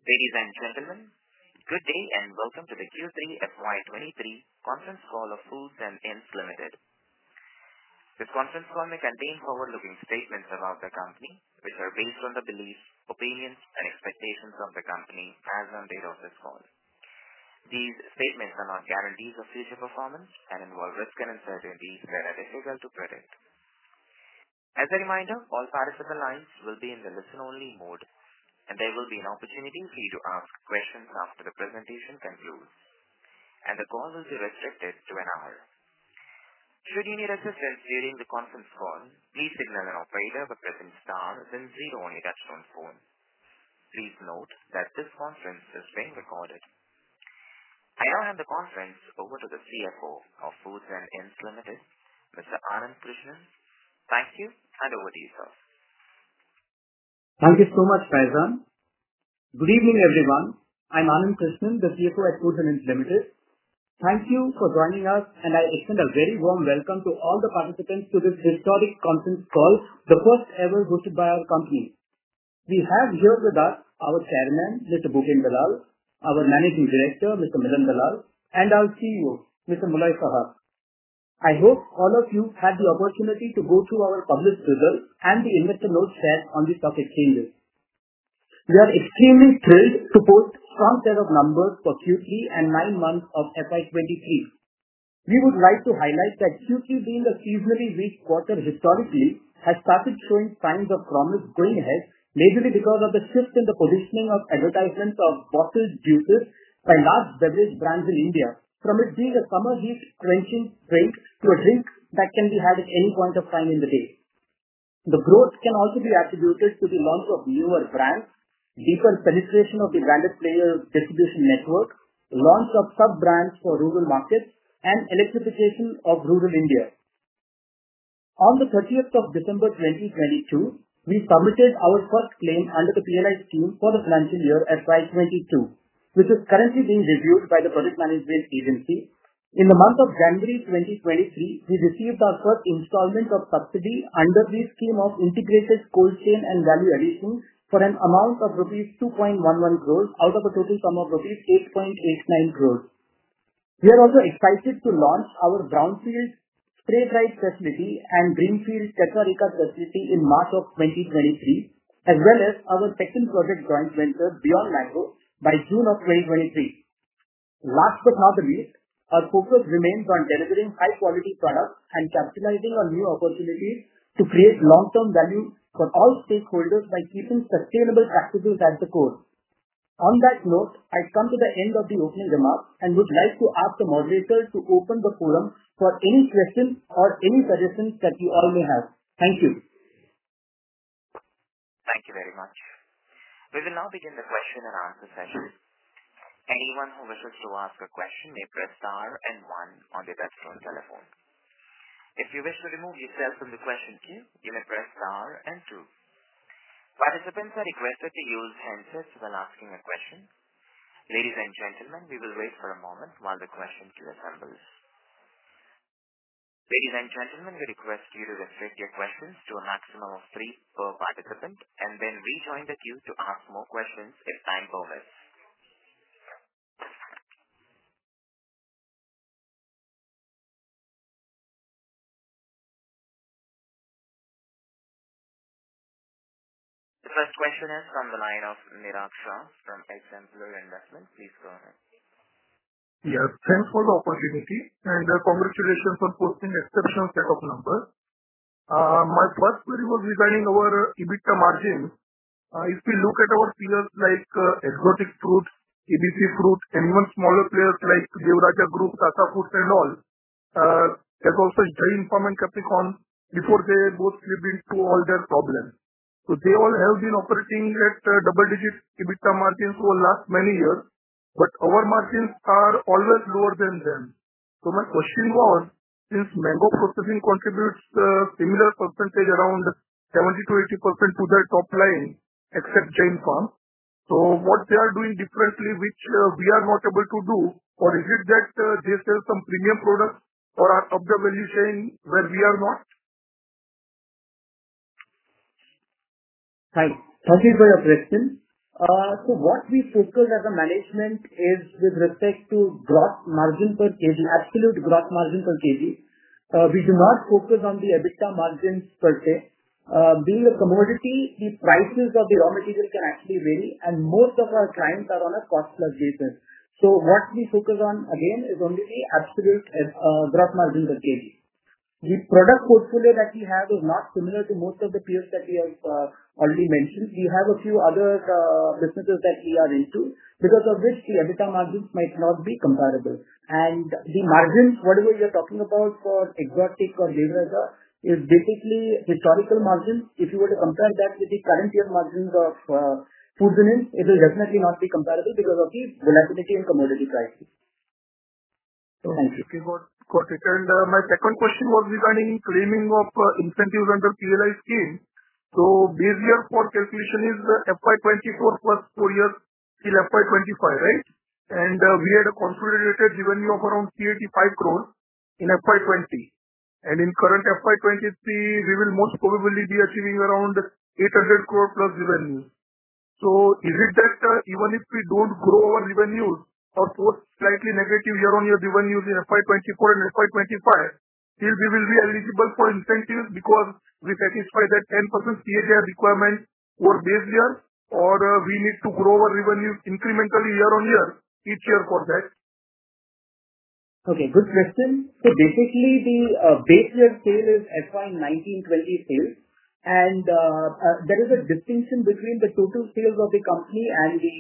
Ladies and gentlemen, good day and welcome to the Q3 FY23 conference call of Foods and Inns Limited. This conference call may contain forward-looking statements about the company, which are based on the beliefs, opinions, and expectations of the company as on date of this call. These statements are not guarantees of future performance and involve risk and uncertainties that are difficult to predict. As a reminder, all participant lines will be in the listen-only mode, and there will be an opportunity for you to ask questions after the presentation concludes, and the call will be restricted to an hour. Should you need assistance during the conference call, please signal an operator by pressing star then 0 on your touchtone phone. Please note that this conference is being recorded. I now hand the conference over to the CFO of Foods and Inns Limited, Mr. Anand Krishnan. Thank you, and over to you, sir. Thank you so much, Faizan. Good evening, everyone. I'm Anand Krishnan, the CFO at Foods and Inns Limited. Thank you for joining us, and I extend a very warm welcome to all the participants to this historic conference call, the first ever hosted by our company. We have here with us our Chairman, Mr. Bhupen Dalal, our Managing Director, Mr. Milan Dalal, and our CEO, Mr. Mulay Sahab. I hope all of you had the opportunity to go through our published results and the investor notes shared on the stock exchanges. We are extremely thrilled to post strong set of numbers for Q3 and 9 months of FY23. We would like to highlight that Q3 being a seasonally weak quarter historically has started showing signs of promise going ahead, majorly because of the shift in the positioning of advertisements of bottled juices by large beverage brands in India, from it being a summer heat quenching drink to a drink that can be had at any point of time in the day. The growth can also be attributed to the launch of newer brands, deeper penetration of the branded players' distribution network, launch of sub-brands for rural markets, and electrification of rural India. On the 30th of December 2022, we submitted our first claim under the PLI scheme for the financial year FY22, which is currently being reviewed by the Project Management Agency. In the month of January 2023, we received our first installment of subsidy under the scheme of integrated cold chain and value addition for an amount of rupees 2.11 crores out of a total sum of rupees 8.89 crores. We are also excited to launch our brownfield spray dried facility and greenfield Tetrarika facility in March of 2023, as well as our second project joint venture Beyond Mango by June of 2023. Last but not the least, our focus remains on delivering high quality products and capitalizing on new opportunities to create long-term value for all stakeholders by keeping sustainable practices at the core. On that note, I come to the end of the opening remarks and would like to ask the moderator to open the forum for any questions or any suggestions that you all may have. Thank you. Thank you very much. We will now begin the question and answer session. Anyone who wishes to ask a question may press star and 1 on the touchtone telephone. If you wish to remove yourself from the question queue, you may press star and 2. Participants are requested to use handsets while asking a question. Ladies and gentlemen, we will wait for a moment while the question queue assembles. Ladies and gentlemen, we request you to restrict your questions to a maximum of 3 per participant and then rejoin the queue to ask more questions if time permits. The first question is from the line of Niraj Shah from Exemplar Investment. Please go ahead. Yes, thanks for the opportunity and congratulations on posting exceptional set of numbers. My first query was regarding our EBITDA margin. If we look at our peers like Exotic Fruits, ABC Fruit, and even smaller players like Devraja Group, Tata Foods and all, as also Jain Farm and Capricorn, before they both slipped into all their problems. So they all have been operating at double-digit EBITDA margins for last many years, but our margins are always lower than them. So my question was, since mango processing contributes similar percentage around 70 to 80% to their top line, except Jain Farm, so what they are doing differently which we are not able to do, or is it that they sell some premium products or are up the value chain where we are not? Thank you for your question. What we focus as a management is with respect to gross margin per kg, absolute gross margin per kg. We do not focus on the EBITDA margins per se. Being a commodity, the prices of the raw material can actually vary, and most of our clients are on a cost-plus basis. What we focus on, again, is only the absolute gross margin per kg. The product portfolio that we have is not similar to most of the peers that we have already mentioned. We have a few other businesses that we are into, because of which the EBITDA margins might not be comparable. The margins, whatever you're talking about for exotic or Devreza, is basically historical margins. If you were to compare that with the current year margins of Foods and Inns, it will definitely not be comparable because of the volatility in commodity prices. Thank you. Okay, got it. My second question was regarding claiming of incentives under PLI scheme. Base year for calculation is FY 2024 plus 4 years till FY 2025, right? We had a consolidated revenue of around 385 crore in FY 2020. In current FY 2023, we will most probably be achieving around 800 crore plus revenues. Is it that even if we don't grow our revenues or post slightly negative year-on-year revenues in FY 2024 and FY 2025, still we will be eligible for incentives because we satisfy that 10% CAGR requirement for base year, or we need to grow our revenues incrementally year-on-year each year for that? Okay, good question. Basically, the base year sale is FY 19-20 sales, and there is a distinction between the total sales of the company and the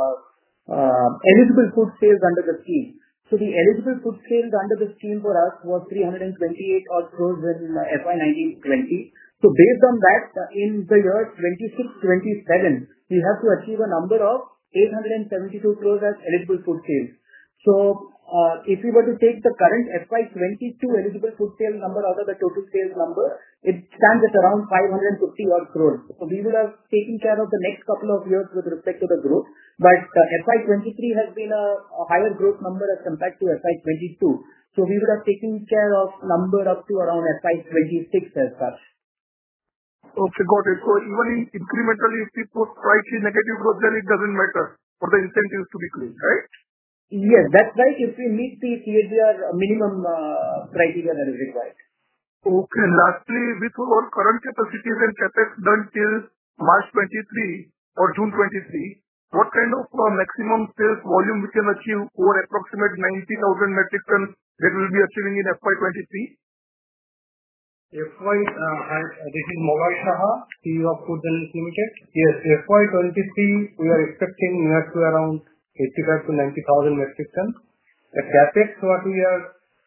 eligible food sales under the scheme. The eligible food sales under the scheme for us was 328 odd crores in FY 19-20. Based on that, in the year 26-27, we have to achieve a number of 872 crores as eligible food sales. If we were to take the current FY 22 eligible food sales number out of the total sales number, it stands at around 550 odd crores. We would have taken care of the next couple of years with respect to the growth. FY 23 has been a higher growth number as compared to FY 22. We would have taken care of number up to around FY 26 as such. Okay, got it. Even incrementally, if we put slightly negative growth, then it doesn't matter for the incentives to be claimed, right? Yes, that's right. If we meet the CAGR minimum criteria that is required. Okay. Lastly, with our current capacities and CapEx done till March 23 or June 23, what kind of maximum sales volume we can achieve over approximate 90,000 metric tons that we'll be achieving in FY 23? This is Mobai Saha, CEO of Foods and Inns Limited. Yes, FY 23, we are expecting near to around 85 to 90,000 metric tons. The CapEx what we are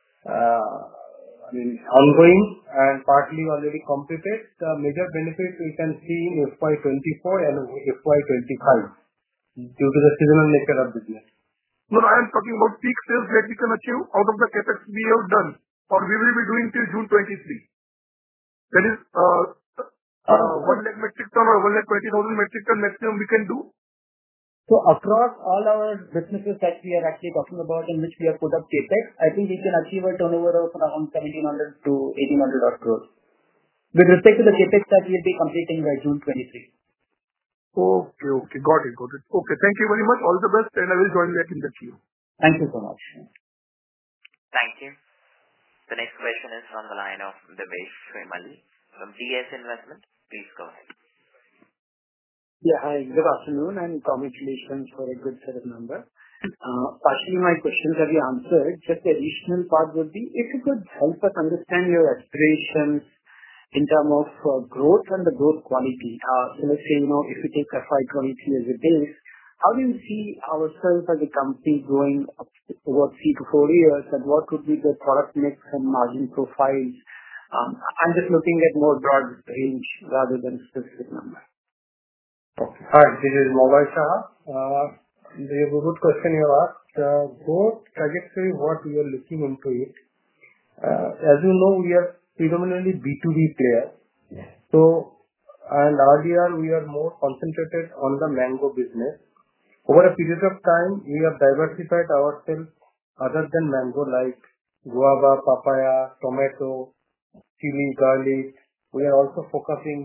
ongoing and partly already completed, the major benefits we can see in FY 24 and FY 25 due to the seasonal nature of business. No, I am talking about peak sales that we can achieve out of the CapEx we have done, or we will be doing till June 23. That is 1 lakh metric ton or 1 lakh 20,000 metric ton maximum we can do. Across all our businesses that we are actually talking about in which we have put up CapEx, I think we can achieve a turnover of around 1,700 to 1,800 odd crores with respect to the CapEx that we will be completing by June 23. Okay. Got it. Okay, thank you very much. All the best, and I will join back in the queue. Thank you so much. Thank you. The next question is from the line of Devesh Shrimali from DS Investment. Please go ahead. Yeah, hi. Good afternoon, and congratulations for a good set of numbers. Partially my questions have you answered. Just the additional part would be, if you could help us understand your aspirations in terms of growth and the growth quality. Let's say, if you take FY 23 as a base, how do you see ourselves as a company growing up over 3 to 4 years, and what could be the product mix and margin profiles? I'm just looking at more broad range rather than specific numbers. Okay. Hi, this is Mobai Saha. The good question you asked. Growth trajectory, what we are looking into it. As you know, we are predominantly B2B player. Earlier we are more concentrated on the mango business. Over a period of time, we have diversified ourselves other than mango, like guava, papaya, tomato, chili, garlic. We are also focusing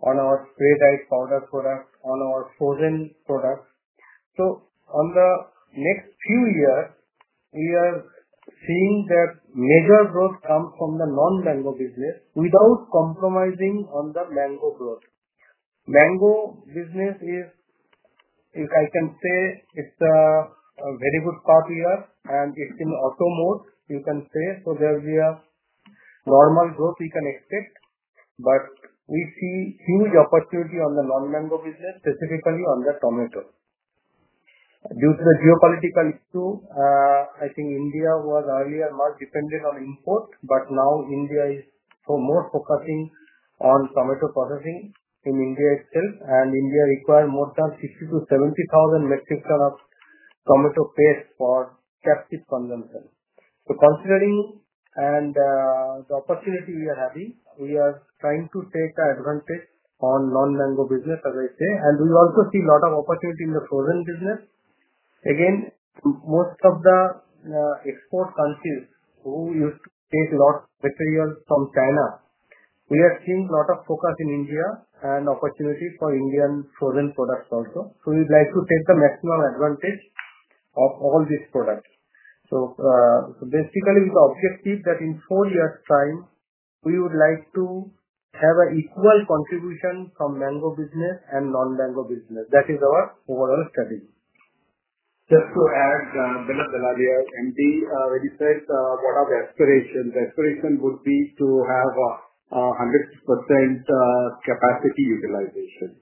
on our spray dried powder products, on our frozen products. On the next few years, we are seeing that major growth comes from the non-mango business without compromising on the mango growth. Mango business is, if I can say, it's a very good part here, and it's in auto mode, you can say. There will be a normal growth we can expect, but we see huge opportunity on the non-mango business, specifically on the tomato. Due to the geopolitical issue, I think India was earlier much dependent on import, but now India is more focusing on tomato processing in India itself, and India requires more than 60,000 to 70,000 metric ton of tomato paste for captive consumption. Considering the opportunity we are having, we are trying to take advantage on non-mango business, as I say, and we also see a lot of opportunity in the frozen business. Again, most of the export countries who used to take a lot of material from China, we are seeing a lot of focus in India and opportunity for Indian frozen products also. We would like to take the maximum advantage of all these products. Basically, with the objective that in 4 years' time, we would like to have an equal contribution from mango business and non-mango business. That is our overall strategy. Just to add, Bilal Dalal, MD, when you said what are the aspirations? The aspiration would be to have 100% capacity utilization.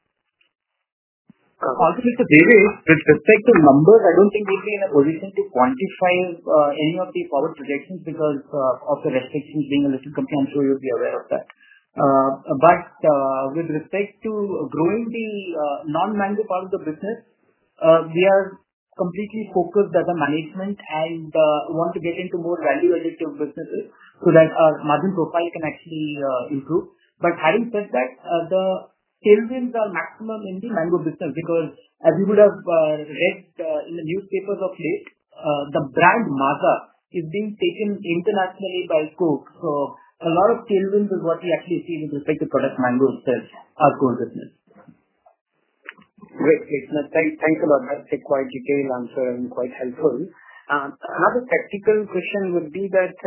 Also, Mr. Devesh, with respect to numbers, I don't think we'll be in a position to quantify any of the forward projections because of the restrictions being a little company. I'm sure you'll be aware of that. With respect to growing the non-mango part of the business, we are completely focused as a management and want to get into more value-additive businesses so that our margin profile can actually improve. Having said that, the tailwinds are maximum in the mango business because, as you would have read in the newspapers of late, the brand Maaza is being taken internationally by Coke. A lot of tailwinds is what we actually see with respect to product mango itself, our core business. Great. Thanks a lot. That's a quite detailed answer and quite helpful. Another technical question would be that,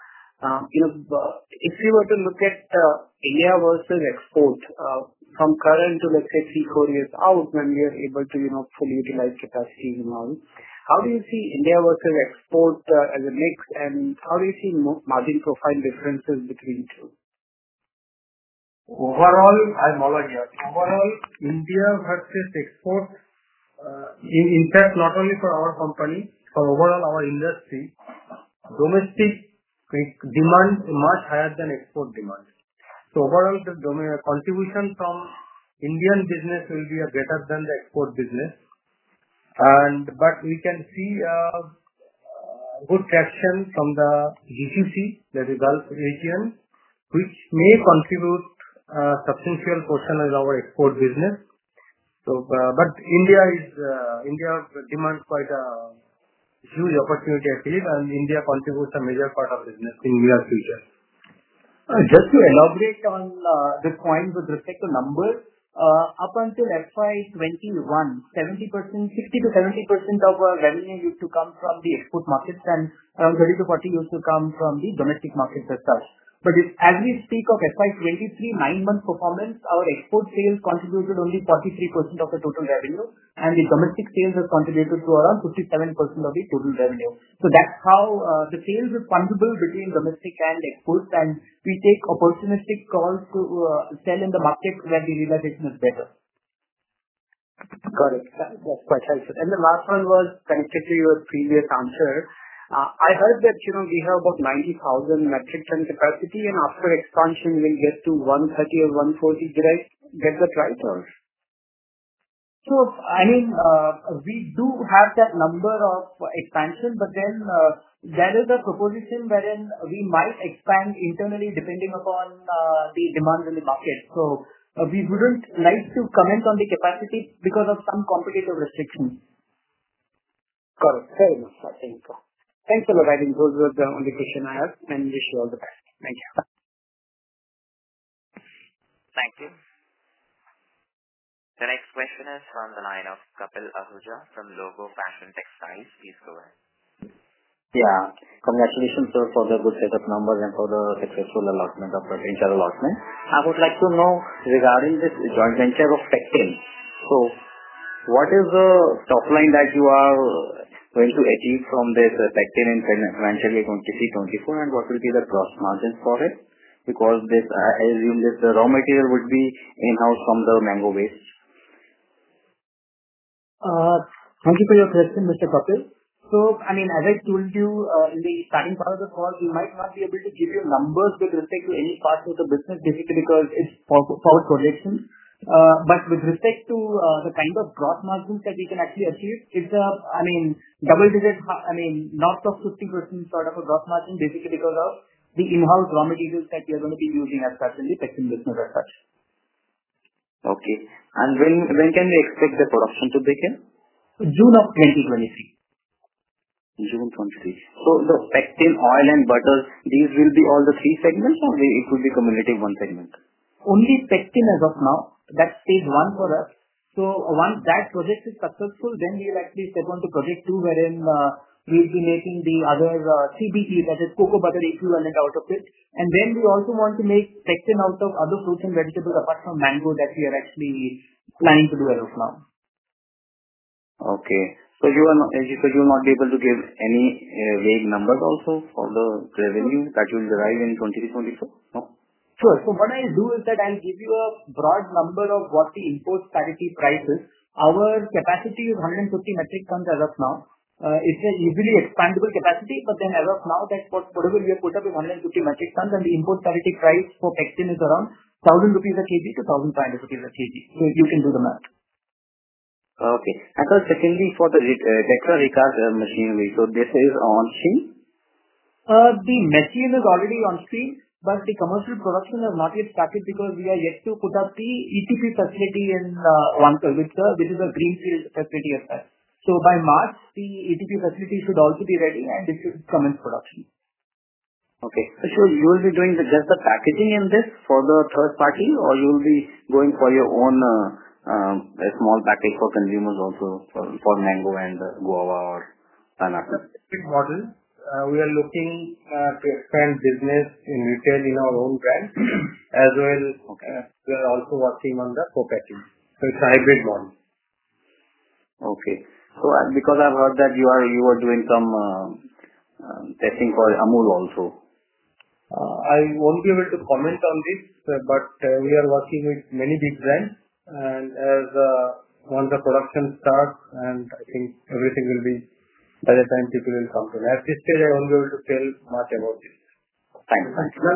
if you were to look at India versus export, from current to, let's say, 3-4 years out, when we are able to, fully utilize capacity and all, how do you see India versus export as a mix, and how do you see margin profile differences between the two? Overall, I'm all here. Overall, India versus export, in fact, not only for our company, for overall our industry, domestic demand is much higher than export demand. Overall, the contribution from Indian business will be greater than the export business. We can see good traction from the GCC, that is Gulf region, which may contribute a substantial portion of our export business. India demands quite a huge opportunity, I believe, and India contributes a major part of business in the near future. Just to elaborate on this point with respect to numbers, up until FY21, 60 to 70% of our revenue used to come from the export markets and around 30 to 40% used to come from the domestic markets as such. As we speak of FY23 9-month performance, our export sales contributed only 43% of the total revenue, and the domestic sales have contributed to around 57% of the total revenue. That's how the sales is fungible between domestic and exports, and we take opportunistic calls to sell in the market where the realization is better. Got it. That's quite helpful. The last one was connected to your previous answer. I heard that we have about 90,000 metric ton capacity, and after expansion, we'll get to 130 or 140. Did I get that right? We do have that number of expansion, but then there is a proposition wherein we might expand internally depending upon the demand in the market. We wouldn't like to comment on the capacity because of some competitive restrictions. Got it. Fair enough. Thanks a lot. I think those were the only questions I have, and wish you all the best. Thank you. Thank you. The next question is from the line of Kapil Ahuja from Logo Fashion Textiles. Please go ahead. Yeah. Congratulations, sir, for the good set of numbers and for the successful allotment of potential allotment. I would like to know regarding this joint venture of Pectin. So, what is the top line that you are going to achieve from this Pectin in financial year 23-24, and what will be the gross margins for it? Because this, I assume this raw material would be in-house from the mango waste. Thank you for your question, Mr. Kapil. So, I mean, as I told you in the starting part of the call, we might not be able to give you numbers with respect to any parts of the business, basically because it's forward projection. But with respect to the kind of gross margins that we can actually achieve, it's double digit, north of 50% sort of a gross margin, basically because of the in-house raw materials that we are going to be using as such in the Pectin business as such. Okay. And when can we expect the production to begin? June of 2023. June 23. So the Pectin oil and butter, these will be all the three segments, or it will be cumulative one segment? Only Pectin as of now. That's stage one for us. So once that project is successful, then we will actually step on to project 2, wherein we will be making the other CBE, that is cocoa butter equivalent out of it. And then we also want to make Pectin out of other fruits and vegetables apart from mango that we are actually planning to do as of now. Okay. So you will not be able to give any vague numbers also for the revenue that you will derive in 23-24? No? Sure. So what I'll do is that I'll give you a broad number of what the import parity price is. Our capacity is 150 metric tons as of now. It's an easily expandable capacity, but then as of now, that's whatever we have put up is 150 metric tons, and the import parity price for Pectin is around 1,000 rupees a kg to 1,500 rupees a kg. So you can do the math. Okay. And so secondly, for the Tetra Recast machinery, so this is on stream? The machine is already on stream, but the commercial production has not yet started because we are yet to put up the ETP facility in Wankal, which is a greenfield facility as such. So by March, the ETP facility should also be ready and it should commence production. Okay. So you will be doing just the packaging in this for the third party, or you will be going for your own a small package for consumers also for mango and guava or pineapple? Model. We are looking to expand business in retail in our own brand as well. We are also working on the co-packing. So it's a hybrid model. Okay. So because I've heard that you are doing some testing for Amul also. I won't be able to comment on this, but we are working with many big brands, and as once the production starts, and I think everything will be, by the time people will come to me. At this stage, I won't be able to tell much about this. Thanks.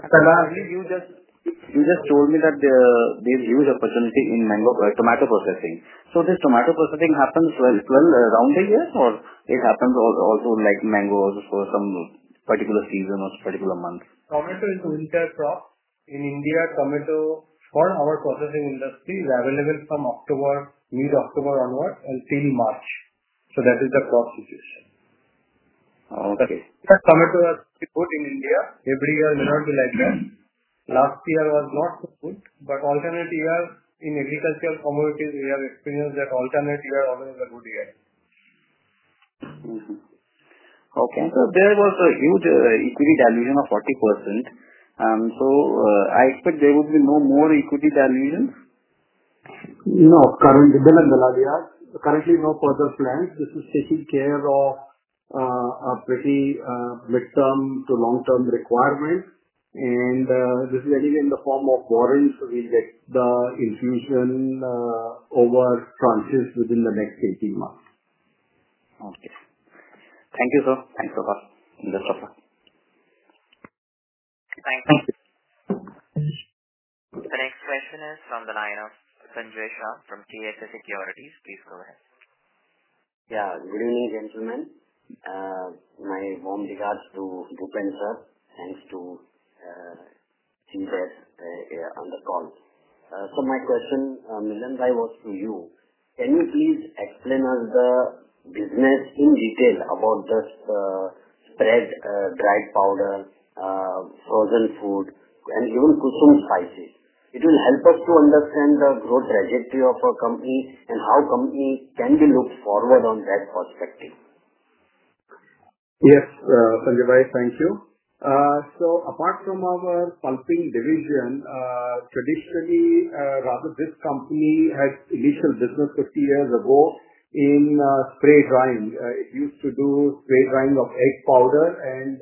You just told me that there is huge opportunity in tomato processing. So this tomato processing happens well around the year, or it happens also like mango also for some particular season or particular month? Tomato is a winter crop. In India, tomato for our processing industry is available from mid-October onwards until March. So that is the crop situation. Okay. Tomato was good in India. Every year may not be like that. Last year was not so good, but alternate year in agricultural commodities, we have experienced that alternate year always a good year. Mm-hmm. Okay. So there was a huge equity dilution of 40%. I expect there would be no more equity dilution? No, currently no further plans. This is taking care of a pretty midterm to long-term requirement. And this is anyway in the form of warrants. We get the infusion over tranches within the next 18 months. Okay. Thank you, sir. Thanks a lot. Best of luck. Thank you. The next question is from the line of Sanjay Shah from KSA Securities. Please go ahead. Yeah. Good evening, gentlemen. My warm regards to Bhupen sir. Thanks to CZ on the call. So my question, Milan Bhai, was to you. Can you please explain us the business in detail about this spread, dried powder, frozen food, and even kusum spices? It will help us to understand the growth trajectory of our company and how company can be looked forward on that perspective. Yes, Sanjay bhai, thank you. Apart from our pulping division, traditionally, rather this company had initial business 50 years ago in spray drying. It used to do spray drying of egg powder, and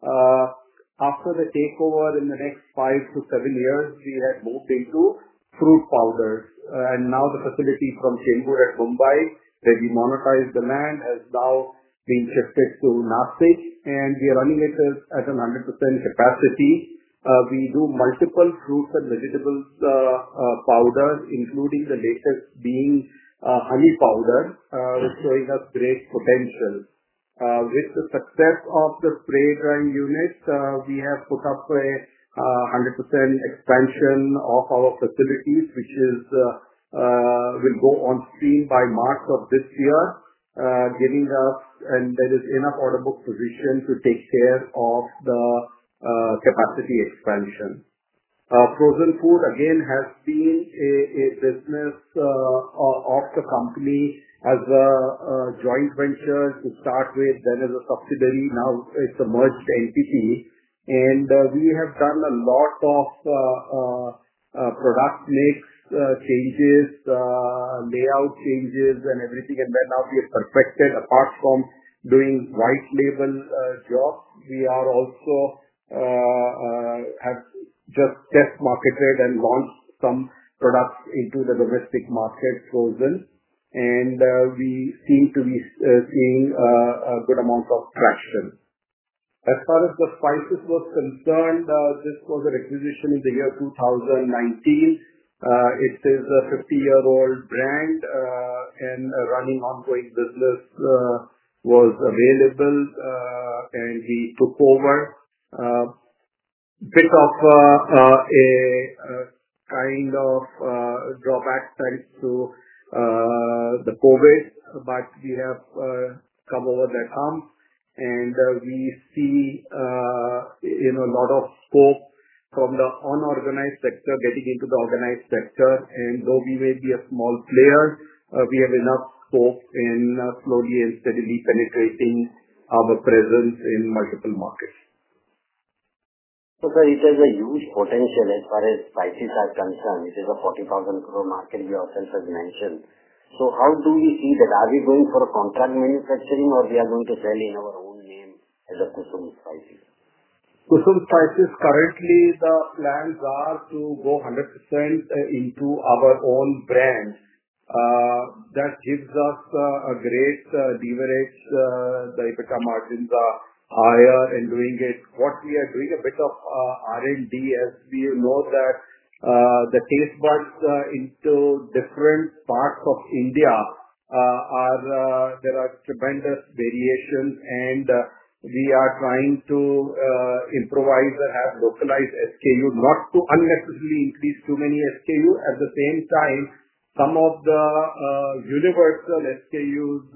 after the takeover in the next 5 to 7 years, we had moved into fruit powders. Now the facility from Chembur at Mumbai, where we monetized the land, has now been shifted to Nashik, and we are running it at 100% capacity. We do multiple fruits and vegetables powders, including the latest being honey powder, which is showing us great potential. With the success of the spray drying unit, we have put up a 100% expansion of our facilities, which will go on stream by March of this year, giving us, and there is enough order book position to take care of the capacity expansion. Frozen food, again, has been a business of the company as a joint venture to start with, then as a subsidiary. Now it's a merged entity. We have done a lot of product mix changes, layout changes, and everything. Now we have perfected, apart from doing white label jobs, we are also have just test marketed and launched some products into the domestic market, frozen. We seem to be seeing a good amount of traction. As far as the spices was concerned, this was a requisition in the year 2019. It is a 50-year-old brand, and running ongoing business was available, and we took over. Bit of a kind of drawback thanks to the COVID, but we have come over that hump, and we see a lot of scope from the unorganized sector getting into the organized sector. Though we may be a small player, we have enough scope in slowly and steadily penetrating our presence in multiple markets. Sir, it has a huge potential as far as spices are concerned. It is a 40,000 crore market, you yourself have mentioned. How do we see that? Are we going for a contract manufacturing, or we are going to sell in our own name as a Kusum Spices? Kusum Spices, currently the plans are to go 100% into our own brand. That gives us a great leverage. The EBITDA margins are higher in doing it. What we are doing a bit of R&D, as we know that the taste buds into different parts of India there are tremendous variations, and we are trying to improvise and have localized SKU, not to unnecessarily increase too many SKU. At the same time, some of the universal SKUs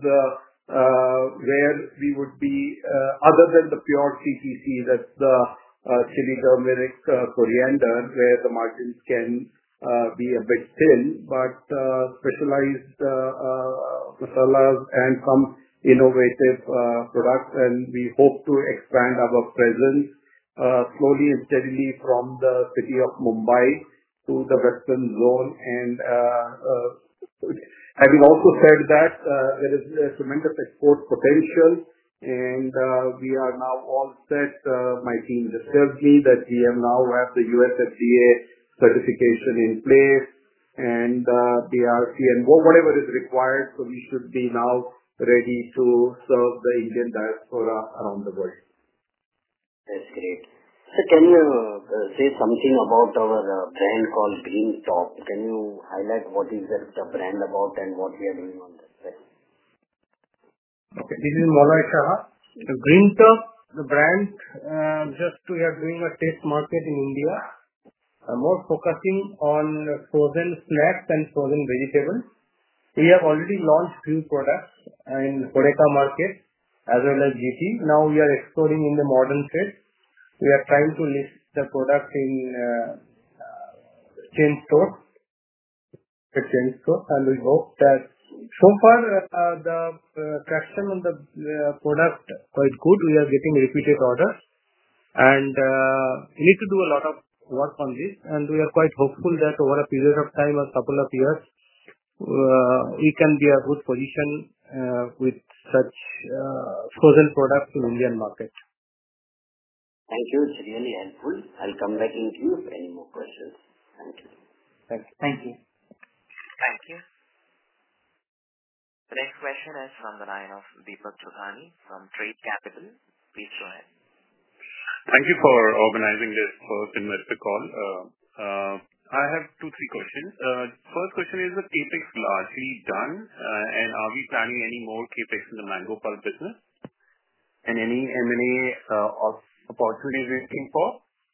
where we would be, other than the pure CTC, that's the chili, turmeric, coriander, where the margins can be a bit thin, but specialized masalas and some innovative products. We hope to expand our presence slowly and steadily from the city of Mumbai to the western zone. Having also said that, there is a tremendous export potential, and we are now all set. My team disturbed me that we now have the USFDA certification in place, and BRC and whatever is required, so we should be now ready to serve the Indian diaspora around the world. That's great. Sir, can you say something about our brand called Green Top? Can you highlight what is the brand about and what we are doing on that side? Okay, this is Molloy Shah. The Green Top, the brand, we are doing a test market in India, more focusing on frozen snacks and frozen vegetables. We have already launched few products in HoReCa market as well as GT. Now we are exploring in the modern trade. We are trying to list the product in chain stores. And we hope that so far the traction on the product is quite good. We are getting repeated orders, and we need to do a lot of work on this. And we are quite hopeful that over a period of time, a couple of years, we can be a good position with such frozen products in Indian market. Thank you. It's really helpful. I'll come back in queue for any more questions. Thank you. Thank you. Thank you. The next question is from the line of Deepak Chokhani from Trade Capital. Please go ahead. Thank you for organizing this first investor call. I have 2-3 questions. First question is, the CapEx largely done, and are we planning any more CapEx in the mango pulp business? And any M&A opportunities we're looking for?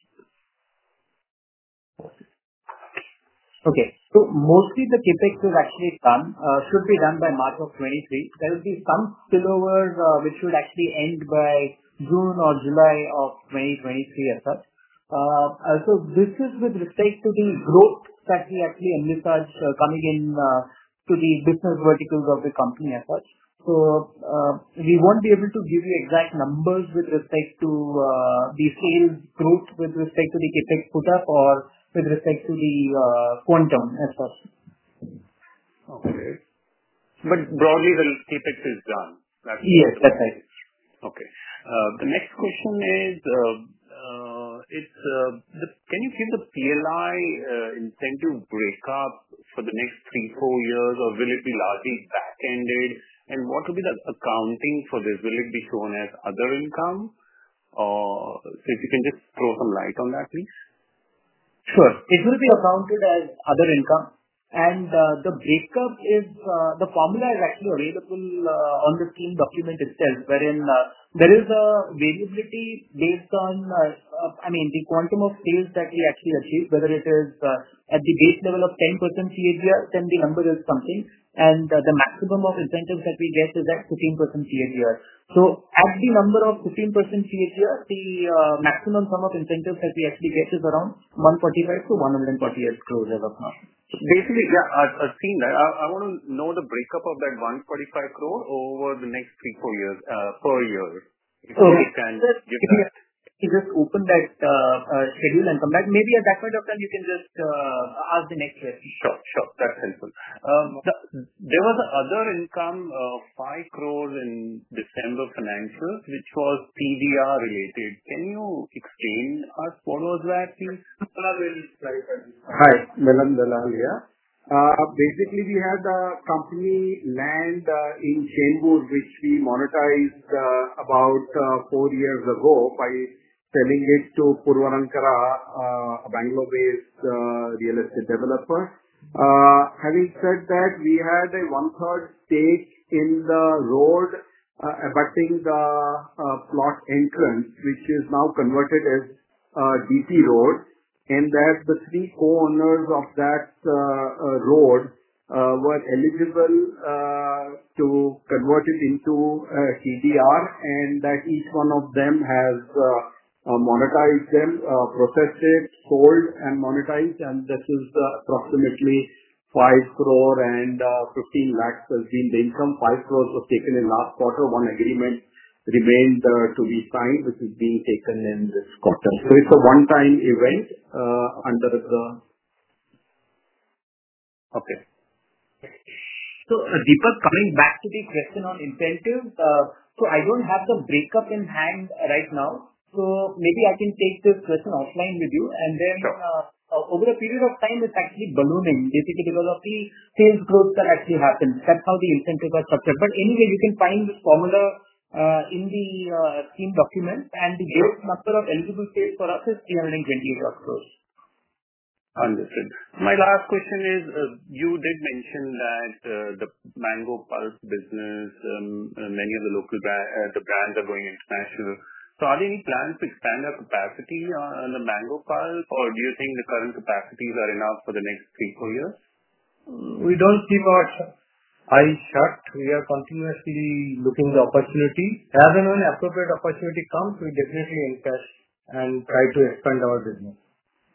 Okay. So mostly the CapEx is actually done, should be done by March of 23. There will be some spillover which should actually end by June or July of 2023 as such. So this is with respect to the growth that we actually envisage coming in to the business verticals of the company as such. So we won't be able to give you exact numbers with respect to the sales growth with respect to the CapEx put up or with respect to the quantum as such. Okay. But broadly, the CapEx is done. Yes, that's right. Okay. The next question is, can you give the PLI incentive breakup for the next 3-4 years, or will it be largely back-ended? And what will be the accounting for this? Will it be shown as other income? Or so if you can just throw some light on that, please. Sure. It will be accounted as other income. And the breakup is, the formula is actually available on the scheme document itself, wherein there is a variability based on, the quantum of sales that we actually achieve, whether it is at the base level of 10% CAGR, then the number is something, and the maximum of incentives that we get is at 15% CAGR. So at the number of 15% CAGR, the maximum sum of incentives that we actually get is around 145 to 148 crores as of now. Basically, yeah, I've seen that. I want to know the breakup of that 145 crore over the next 3-4 years per year. If you can give that. You just open that schedule and come back. Maybe at that point of time, you can just ask the next question. Sure. That's helpful. There was other income of 5 crores in December financials, which was PVR related. Can you explain us what was that, please? Hi, Milan Dalal here. Basically, we had a company land in Chembur, which we monetized about 4 years ago by selling it to Purvarankara, a Bangalore-based real estate developer. Having said that, we had a 1/3 stake in the road abutting the plot entrance, which is now converted as DP Road, and that the 3 co-owners of that road were eligible to convert it into TDR, and that each one of them has monetized them, processed it, sold and monetized, and this is approximately 5 crore and 15 lakhs has been the income. 5 crores was taken in last quarter. One agreement remained to be signed, which is being taken in this quarter. So it's a one-time event under the... Okay. So Deepak, coming back to the question on incentives, so I don't have the breakup in hand right now. So maybe I can take this question offline with you, and then over a period of time, it's actually ballooning, basically because of the sales growth that actually happens. That's how the incentives are structured. But anyway, you can find this formula in the scheme document, and the gross number of eligible sales for us is 328 crores. Understood. My last question is, you did mention that the mango pulp business, many of the local brands are going international. So are there any plans to expand our capacity on the mango pulp, or do you think the current capacities are enough for the next 3-4 years? We don't keep our eyes shut. We are continuously looking the opportunity. As and when appropriate opportunity comes, we definitely encash and try to expand our business.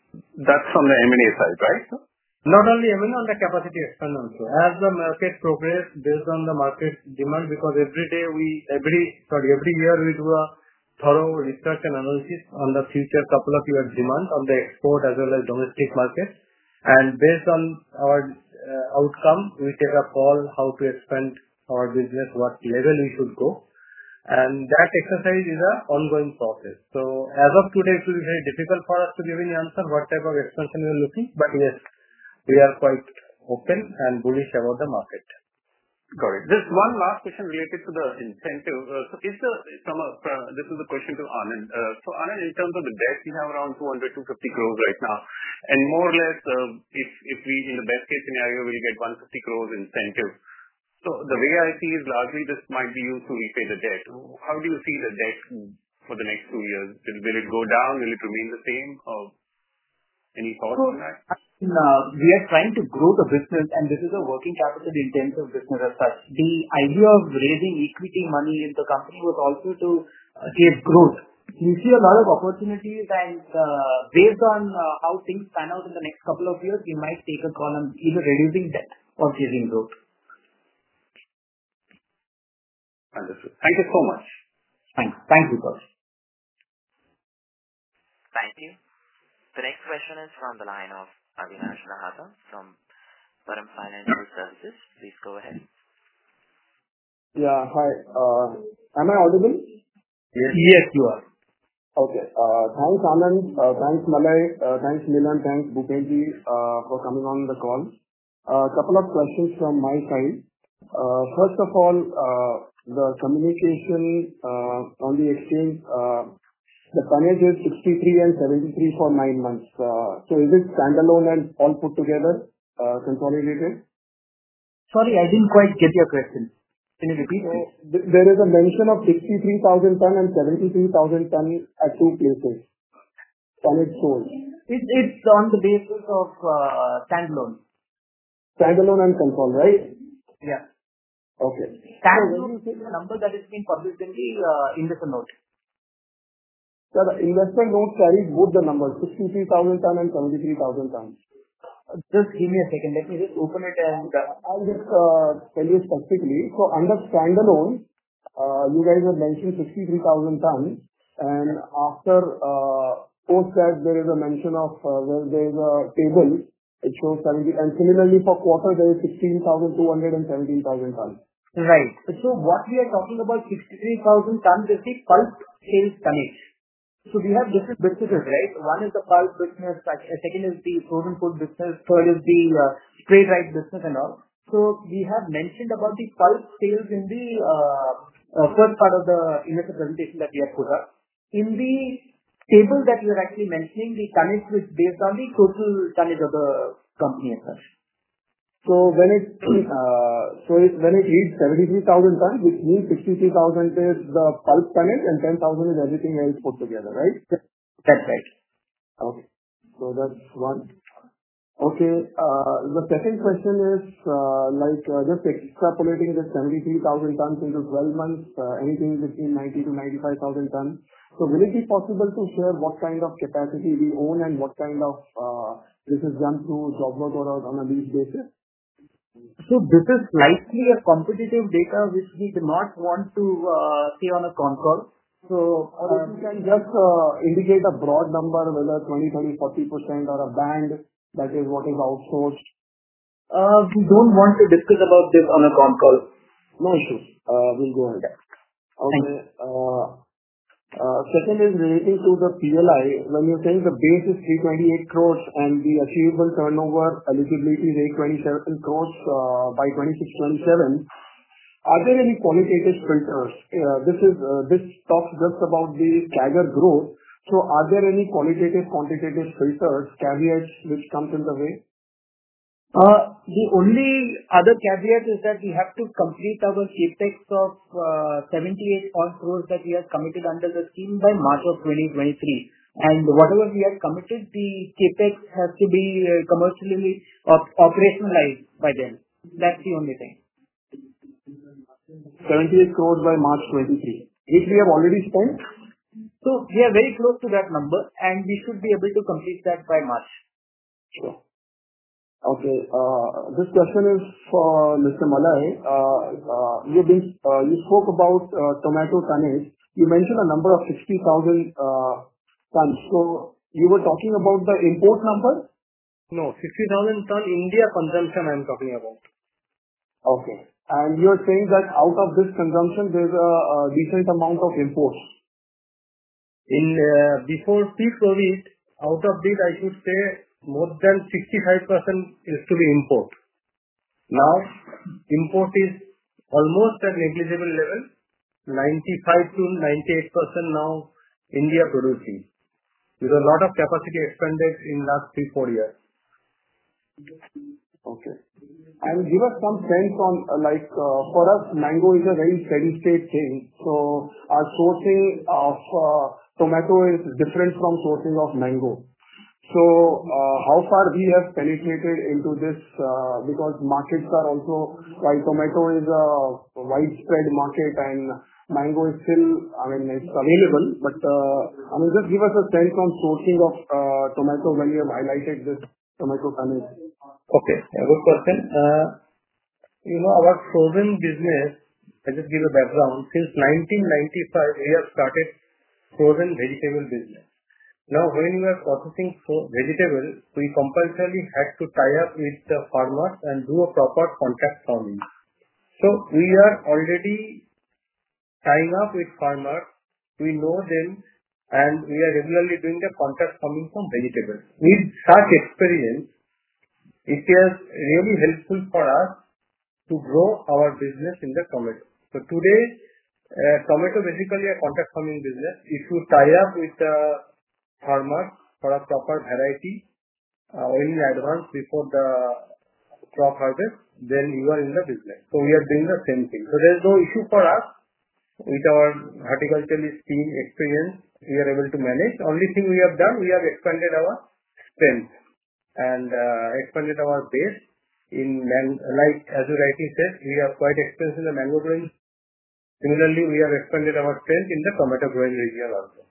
That's from the M&A side, right? Not only M&A, on the capacity expansion also. As the market progress based on the market demand, because every year we do a thorough research and analysis on the future couple of years demand on the export as well as domestic market. Based on our outcome, we take a call how to expand our business, what level we should go. That exercise is an ongoing process. As of today, it will be very difficult for us to give any answer what type of expansion we are looking. Yes, we are quite open and bullish about the market. Got it. Just one last question related to the incentive. This is a question to Anand. Anand, in terms of the debt, we have around 200 crores, 250 crores right now. More or less, if we, in the best case scenario, will get 150 crores incentive. The way I see is largely this might be used to repay the debt. How do you see the debt for the next 2 years? Will it go down? Will it remain the same? Any thoughts on that? We are trying to grow the business, and this is a working capital intensive business as such. The idea of raising equity money in the company was also to achieve growth. We see a lot of opportunities, and based on how things pan out in the next couple of years, we might take a call on either reducing debt or chasing growth. Understood. Thank you so much. Thank you, Vikas. Thank you. The next question is from the line of Avinash Nahata from Param Financial Services. Please go ahead. Yeah. Hi. Am I audible? Yes, you are. Okay. Thanks, Anand. Thanks, Malay. Thanks, Milan. Thanks, Bhupenji, for coming on the call. A couple of questions from my side. First of all, the communication on the exchange, the tonnage is 63 and 73 for 9 months. Is it standalone and all put together, consolidated? Sorry, I didn't quite get your question. Can you repeat? There is a mention of 63,000 ton and 73,000 ton at 2 places. Tonnage sold. It's on the basis of standalone. Standalone and consol, right? Yeah. Okay. Standalone is the number that is being published in the investor note. Sir, the investor note carries both the numbers, 63,000 ton and 73,000 tons. Just give me a second. Let me just open it and I'll just tell you specifically. Under standalone, you guys have mentioned 63,000 tons, and after post that there is a mention of where there is a table, it shows 70, and similarly for quarter there is 16,200 and 17,000 tons. Right. What we are talking about, 63,000 tons is the pulp sales tonnage. We have different businesses, right? One is the pulp business, second is the frozen food business, third is the spray dried business and all. We have mentioned about the pulp sales in the first part of the investor presentation that we have put up. In the table that you are actually mentioning, the tonnage is based on the total tonnage of the company as such. When it reads 73,000 tons, which means 63,000 is the pulp tonnage and 10,000 is everything else put together, right? That's right. Okay. That's one. Okay. The second question is, just extrapolating this 73,000 tons into 12 months, anything between 90,000 to 95,000 tons. Will it be possible to share what kind of capacity we own and what kind of this is done through job work or on a lease basis? This is slightly a competitive data which we do not want to say on a con call. If you can just indicate a broad number, whether 20%, 30%, 40% or a band, that is what is outsourced. We don't want to discuss about this on a con call. No issues. We'll go ahead. Okay. Second is relating to the PLI. When you're saying the base is 328 crores and the achievable turnover eligibility is 827 crores by 26-27, are there any qualitative filters? This talks just about the CAGR growth. Are there any qualitative, quantitative filters, caveats which comes in the way? The only other caveat is that we have to complete our CapEx of 78 crores that we have committed under the scheme by March of 2023. Whatever we have committed, the CapEx has to be commercially operationalized by then. That's the only thing. 78 crores by March 23, which we have already spent? We are very close to that number, and we should be able to complete that by March. Sure. Okay. This question is for Mr. Malai. You spoke about tomato tonnage. You mentioned a number of 60,000 tons. You were talking about the import number? No, 60,000 ton India consumption I'm talking about. Okay. You're saying that out of this consumption, there's a decent amount of imports. Before pre-COVID, out of this, I should say more than 65% is to be import. Now, import is almost at negligible level, 95 to 98% now India producing. With a lot of capacity expanded in last 3-4 years. Okay. Give us some sense on, for us, mango is a very steady state thing. Our sourcing of tomato is different from sourcing of mango. How far we have penetrated into this, because markets are also, while tomato is a widespread market and mango is still, it's available, but just give us a sense on sourcing of tomato when you have highlighted this tomato tonnage. Okay, a good question. Our frozen business, I'll just give a background. Since 1995, we have started frozen vegetable business. Now, when we are processing vegetable, we compulsorily had to tie up with the farmers and do a proper contract farming. We are already tying up with farmers. We know them, and we are regularly doing the contract farming from vegetables. With such experience, it is really helpful for us to grow our business in the tomato. Today, tomato basically a contract farming business. If you tie up with the farmers for a proper variety in advance before the crop harvest, then you are in the business. We are doing the same thing. There is no issue for us with our horticulturalist team experience. We are able to manage. Only thing we have done, we have expanded our strength and expanded our base in like as you rightly said, we are quite experienced in the mango growing. Similarly, we have expanded our strength in the tomato growing region also.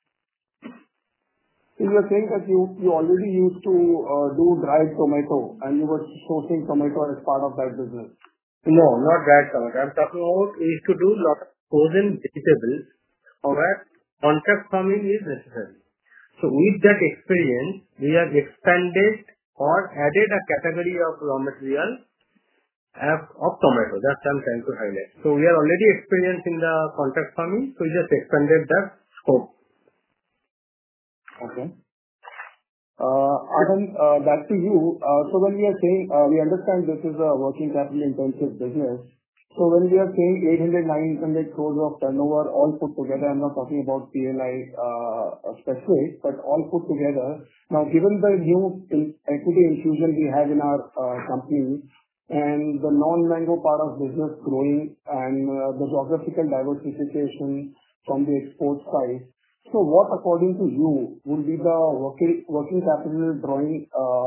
You are saying that you already used to do dried tomato and you were sourcing tomato as part of that business. No, not dried tomato. I'm talking about we used to do lot of frozen vegetables where contract farming is necessary. With that experience, we have expanded or added a category of raw material of tomato. That's what I'm trying to highlight. We are already experienced in the contract farming, so we just expanded that scope. Okay. Anand, back to you. When we are saying, we understand this is a working capital intensive business. When we are saying 800-900 crores of turnover all put together, I'm not talking about PLI specific, but all put together. Now, given the new equity infusion we have in our company and the non-mango part of business growing and the geographical diversification from the export side, what, according to you, will be the working capital drawing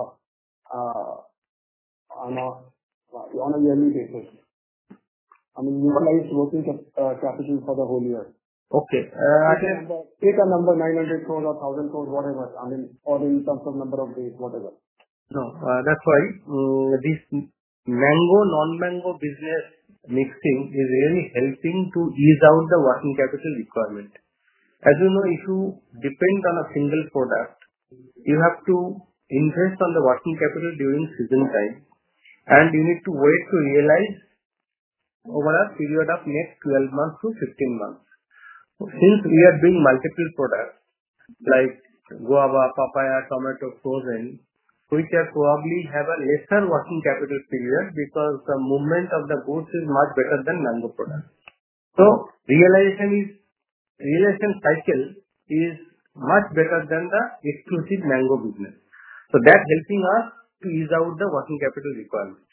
on a yearly basis? Utilized working capital for the whole year. Okay. Take a number, 900 crores or 1,000 crores, whatever. Or in terms of number of days, whatever. No, that's why this mango, non-mango business mixing is really helping to ease out the working capital requirement. As you know, if you depend on a single product, you have to invest on the working capital during season time, and you need to wait to realize over a period of next 12 months to 15 months. Since we are doing multiple products like guava, papaya, tomato, frozen, which are probably have a lesser working capital period because the movement of the goods is much better than mango products. Realization cycle is much better than the exclusive mango business. That's helping us to ease out the working capital requirement.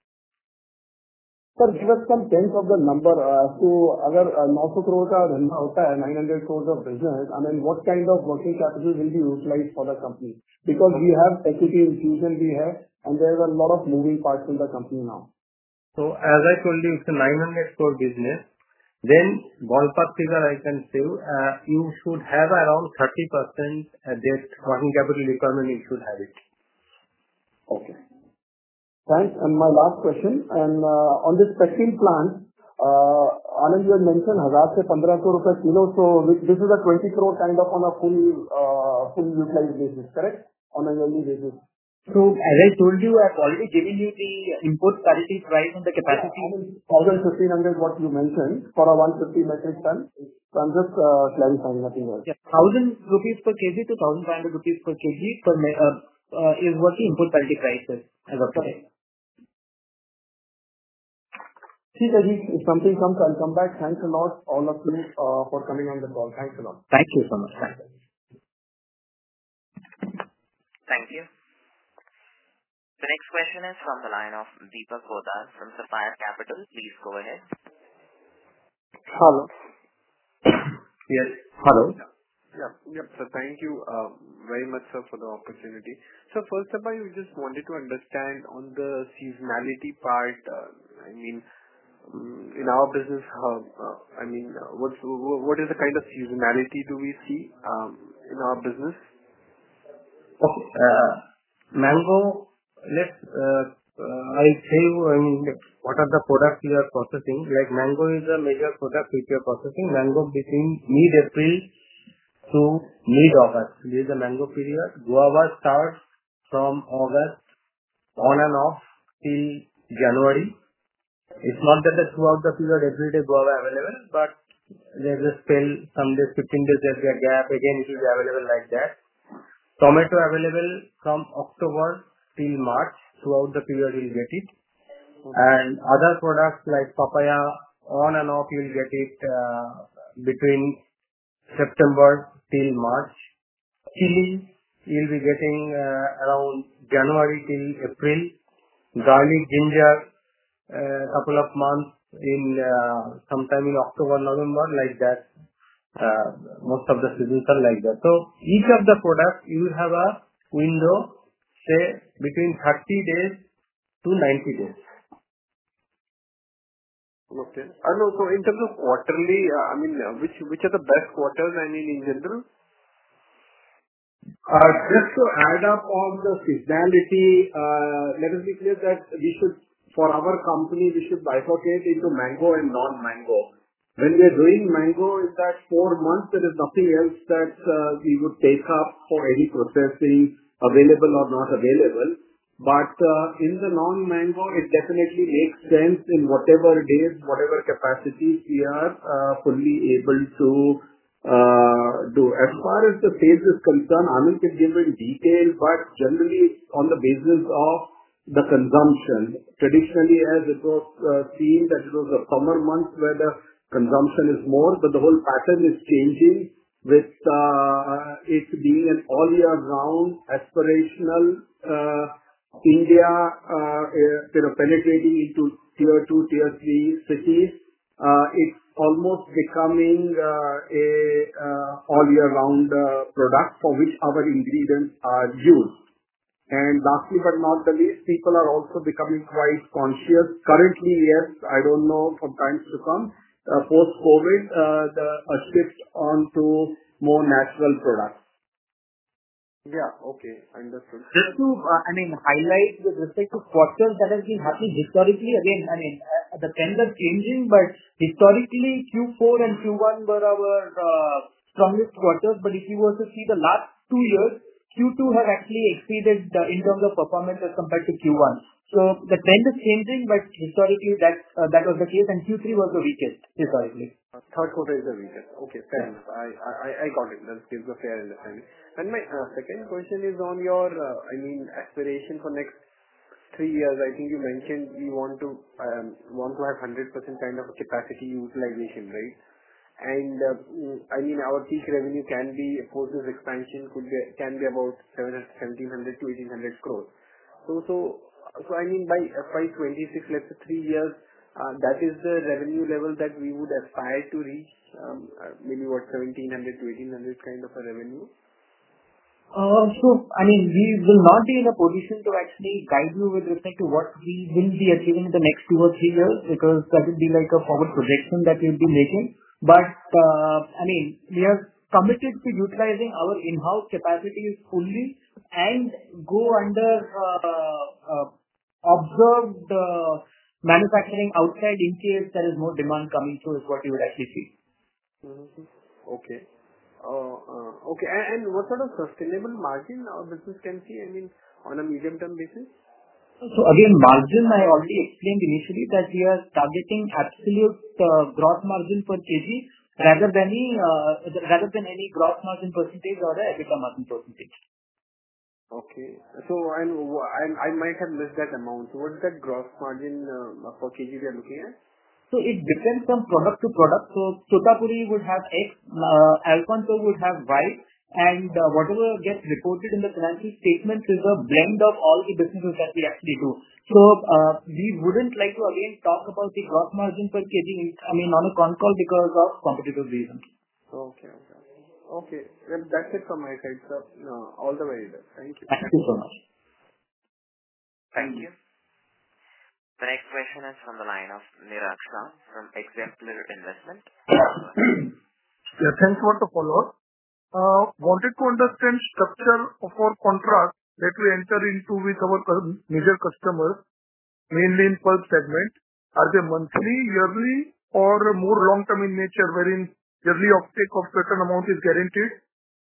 Sir, give us some sense of the number as to agar 900 crores ka dhanda hota hai, 900 crores of business, what kind of working capital will be utilized for the company? Because we have equity infusion and there is a lot of moving parts in the company now. As I told you, it's a 900 crore business. then ballpark figure I can say, you should have around 30% debt working capital requirement, you should have it. Okay. Thanks. My last question, on this pectin plant, Anand, you had mentioned 1,000 to 1,500 rupees kilo. This is a 20 crore kind of on a full utilized basis, correct? On a yearly basis. As I told you, I've already given you the import parity price and the capacity. 1,000, 1,500 what you mentioned for a 150 metric ton. I'm just clarifying, nothing else. Yeah. 1,000 rupees per kg to 1,500 rupees per kg is what the import parity price is as of today. If something comes, I'll come back. Thanks a lot, all of you, for coming on the call. Thanks a lot. Thank you so much. Thanks. Thank you. The next question is from the line of Deepak Poddar from Sapphire Capital. Please go ahead. Hello. Yes. Hello. Yeah. Thank you very much, sir, for the opportunity. First of all, we just wanted to understand on the seasonality part. In our business, what is the kind of seasonality do we see in our business? Okay. Mango, I'll tell you, what are the products we are processing. Like mango is a major product which we are processing. Mango between mid-April to mid-August. This is the mango period. Guava starts from August on and off till January. It's not that throughout the period every day guava available, but there's a spell, some days, 15 days there's a gap, again it will be available like that. Tomato available from October till March, throughout the period you'll get it. And other products like papaya, on and off you'll get it between September till March. Chili, you'll be getting around January till April. Garlic, ginger, couple of months in sometime in October, November, like that. Most of the seasons are like that. So each of the products you will have a window, say between 30 days to 90 days. Okay. So in terms of quarterly, which are the best quarters, in general? Just to add up on the seasonality, let us be clear that for our company, we should bifurcate into mango and non-mango. When we are doing mango, in that 4 months, there is nothing else that we would take up for any processing, available or not available. But in the non-mango, it definitely makes sense in whatever days, whatever capacities we are fully able to do. As far as the sales is concerned, Anand can give in detail, but generally on the basis of the consumption. Traditionally, as it was seen that it was the summer months where the consumption is more, but the whole pattern is changing with it being an all year round aspirational India penetrating into tier 2, tier 3 cities. It's almost becoming a all year round product for which our ingredients are used. And lastly but not the least, people are also becoming quite conscious. Currently, yes, I don't know from times to come, post-COVID, a shift onto more natural products. Yeah, okay, understood. Just to highlight with respect to quarters that has been happening historically, again, the trends are changing, but historically Q4 and Q1 were our strongest quarters. But if you were to see the last 2 years, Q2 have actually exceeded in terms of performance as compared to Q1. So the trend is changing, but historically that was the case, and Q3 was the weakest historically. Third quarter is the weakest. Okay, fair enough. I got it. That gives a fair understanding. And my second question is on your aspiration for next 3 years. I think you mentioned we want to have 100% kind of capacity utilization, right? And our peak revenue can be, post this expansion, can be about 1,700 to 1,800 crores. So by FY 26, let's say 3 years, that is the revenue level that we would aspire to reach, maybe 1,700 to 1,800 kind of a revenue. I mean, we will not be in a position to actually guide you with respect to what we will be achieving in the next 2 or 3 years, because that would be like a forward projection that we'll be making. I mean, we are committed to utilizing our in-house capacities fully and go under observed manufacturing outside in case there is more demand coming through, is what you would actually see. Okay. Okay. What sort of sustainable margin our business can see, I mean, on a medium-term basis? Again, margin, I already explained initially that we are targeting absolute gross margin per kg rather than any gross margin percentage or a EBITDA margin percentage. Okay. I might have missed that amount. What is that gross margin per kg we are looking at? It depends from product to product. Totapuri would have X, Alfonso would have Y, and whatever gets reported in the financial statements is a blend of all the businesses that we actually do. We wouldn't like to again talk about the gross margin per kg, I mean, on a con call because of competitive reasons. Okay. Well, that's it from my side, sir. All the very best. Thank you. Thank you so much. Thank you. The next question is from the line of Niraj Shah from Exemplar Investment. Yeah, thanks for the follow-up. Wanted to understand structure of our contract that we enter into with our major customers, mainly in pulp segment. Are they monthly, yearly, or more long-term in nature, wherein yearly offtake of certain amount is guaranteed?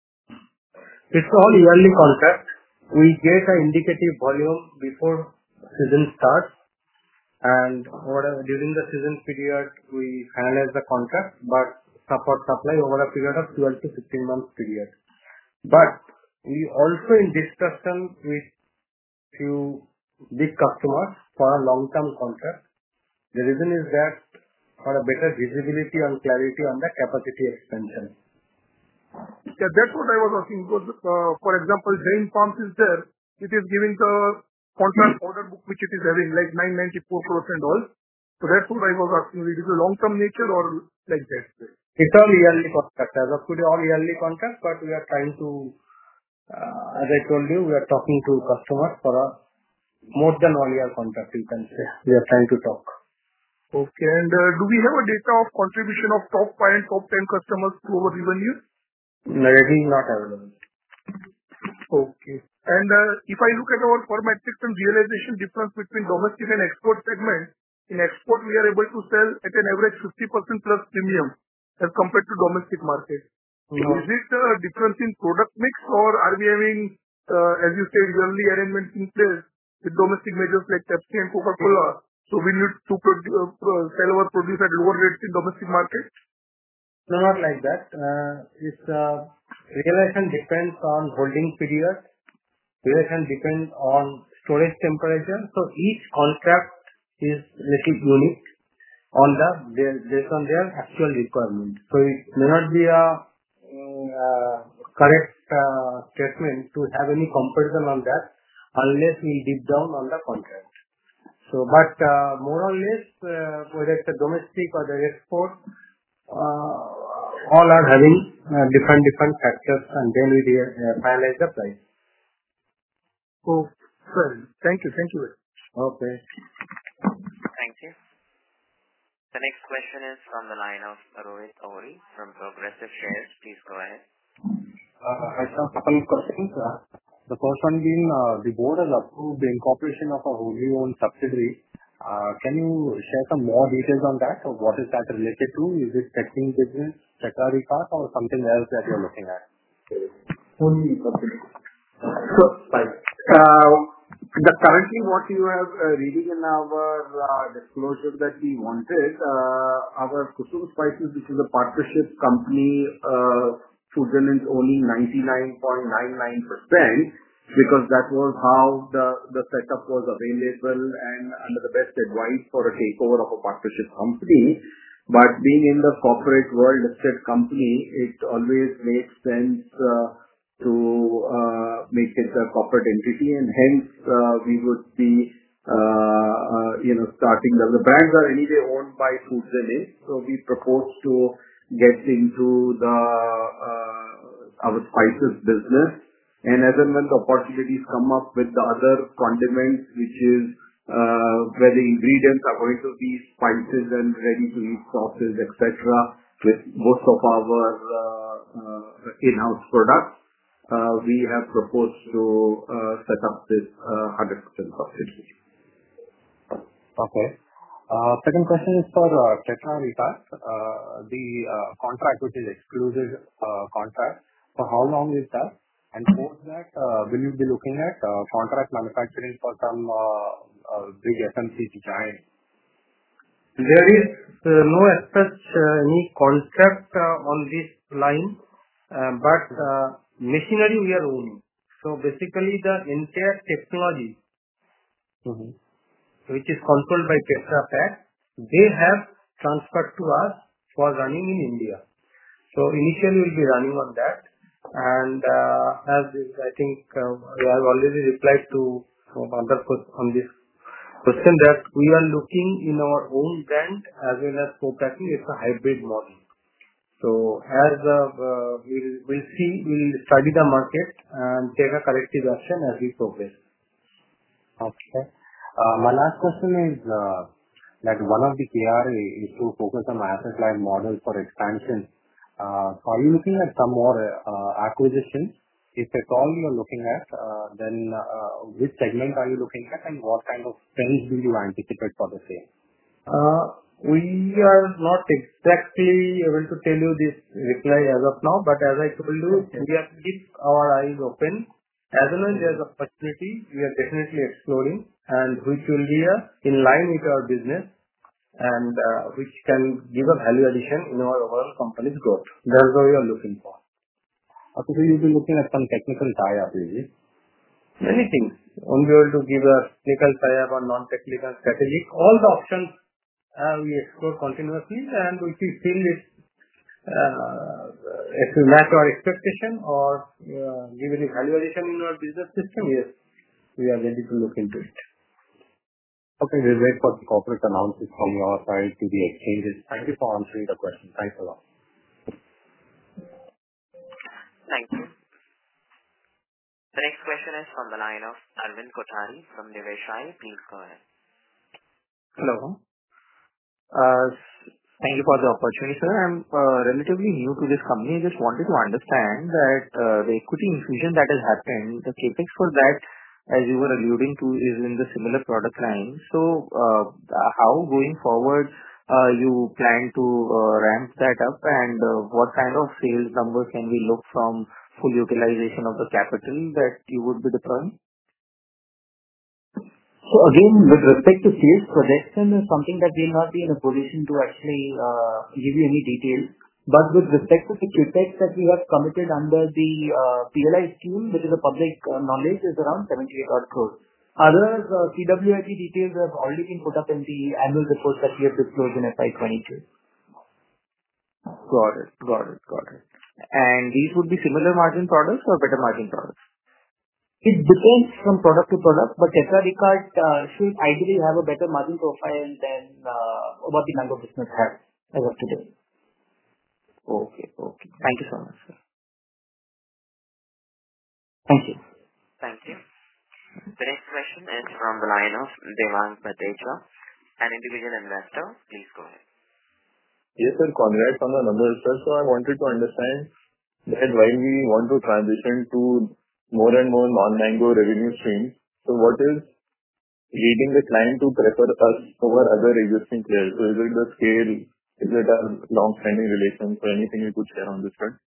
It's all yearly contract. We get an indicative volume before season starts, and during the season period, we finalize the contract, but support supply over a period of 12 to 15 months period. We also in discussion with few big customers for a long-term contract. The reason is that for a better visibility and clarity on the capacity expansion. Yeah, that's what I was asking. Because, for example, Jain Farms is there. It is giving the contract order book which it is having, like 994 crores and all. That's what I was asking. It is a long-term nature or like that? It's all yearly contract. As of today, all yearly contract, but we are trying to, as I told you, we are talking to customers for a more than 1 year contract, you can say. We are trying to talk. Okay. Do we have a data of contribution of top 5 and top 10 customers to our revenue? No, it is not available. Okay. If I look at our per metric ton realization difference between domestic and export segment, in export we are able to sell at an average 50% plus premium as compared to domestic market. No. Is it a difference in product mix, or are we having, as you said, yearly arrangements in place with domestic majors like Pepsi and Coca-Cola, so we need to sell our produce at lower rates in domestic market? No, not like that. Its realization depends on holding period. Realization depends on storage temperature. Each contract is little unique based on their actual requirement. It may not be a correct statement to have any comparison on that unless we deep down on the contract. More or less, whether it's a domestic or the export, all are having different factors, and then we finalize the price. Fair. Thank you. Thank you very much. Okay. Thank you. The next question is from the line of Rohit Ohri from Progressive Shares. Please go ahead. I have a couple of questions. The first one being, the board has approved the incorporation of a wholly owned subsidiary. Can you share some more details on that? What is that related to? Is it testing business, Tetlari Part, or something else that you're looking at? Only subsidiary. Currently what you have reading in our disclosure that we wanted, our Kusum Spices, which is a partnership company, Foodzone is owning 99.99%, because that was how the setup was available and under the best advice for a takeover of a partnership company. Being in the corporate world, listed company, it always makes sense to make it a corporate entity, and hence we would be starting. The brands are anyway owned by Foodzone, so we propose to get into our spices business As and when the opportunities come up with the other condiments, which is where the ingredients are going to be spices and ready-to-eat sauces, etc., with most of our in-house products, we have proposed to set up this 100% subsidiary. Okay. Second question is for Tetra Recart. The contract, which is exclusive contract, for how long is that? Post that, will you be looking at contract manufacturing for some big FMCG giant? There is no as such any contract on this line, but machinery we are owning. Basically, the entire technology, which is controlled by Tetra Pak, they have transferred to us for running in India. Initially, we'll be running on that. As I think I have already replied to other on this question, that we are looking in our own brand as well as co-packing. It's a hybrid model. As we'll see, we'll study the market and take a corrective action as we progress. Okay. My last question is that one of the KRA is to focus on asset-light model for expansion. Are you looking at some more acquisitions? If at all you are looking at, then which segment are you looking at, and what kind of trends do you anticipate for the same? We are not exactly able to tell you this reply as of now, but as I told you, we have to keep our eyes open. As and when there is opportunity, we are definitely exploring, and which will be in line with our business and which can give a value addition in our overall company's growth. That's what we are looking for. Okay. So you'll be looking at some technical tie-up, is it? Many things. Won't be able to give a technical tie-up or non-technical strategic. All the options we explore continuously, and if we feel it will match our expectation or give any value addition in our business system, yes, we are ready to look into it. Okay. We'll wait for the corporate announcements from your side to the exchanges. Thank you for answering the question. Thanks a lot. Thank you. The next question is from the line of Arvind Kothari from Niveshaay. Please go ahead. Hello. Thank you for the opportunity, sir. I'm relatively new to this company. I just wanted to understand that the equity infusion that has happened, the CapEx for that, as you were alluding to, is in the similar product line. How going forward you plan to ramp that up, and what kind of sales numbers can we look from full utilization of the capital that you would be deploying? Again, with respect to sales projection, is something that we'll not be in a position to actually give you any details. With respect to the CapEx that we have committed under the PLI scheme, which is a public knowledge, is around 78 crore. Other CWIP details have already been put up in the annual report that we have disclosed in FY 2022. Got it. These would be similar margin products or better margin products? It depends from product to product, but Tetra Recart should ideally have a better margin profile than what the Mango business has as of today. Okay. Thank you so much, sir. Thank you. Thank you. The next question is from the line of Devang Patecha, an individual investor. Please go ahead. Yes, sir. Congrats on the numbers, sir. I wanted to understand that while we want to transition to more and more non-Mango revenue streams, what is leading the client to prefer us over other existing players? Is it the scale? Is it our long-standing relations, or anything you could share on this front?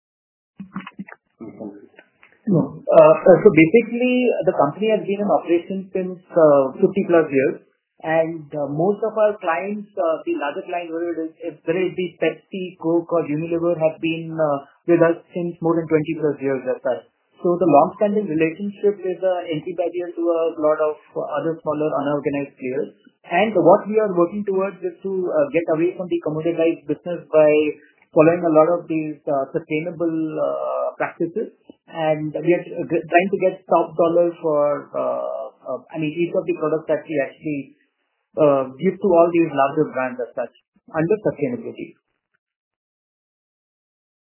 No. Basically, the company has been in operation since 50+ years, and most of our clients, the larger clients, whether it be Pepsi, Coke, or Unilever, have been with us since more than 20+ years as such. The long-standing relationship is an entry barrier to a lot of other smaller unorganized players. What we are working towards is to get away from the commoditized business by following a lot of these sustainable practices. We are trying to get top dollar for each of the products that we actually give to all these larger brands as such under sustainability.